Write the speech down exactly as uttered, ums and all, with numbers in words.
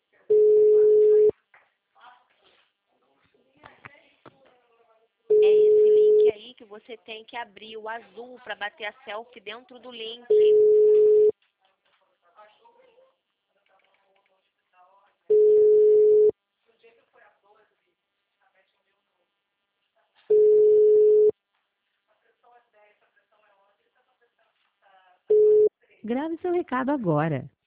É esse link aí que você tem que abrir, o azul, para bater a selfie dentro do link. Grave seu recado agora.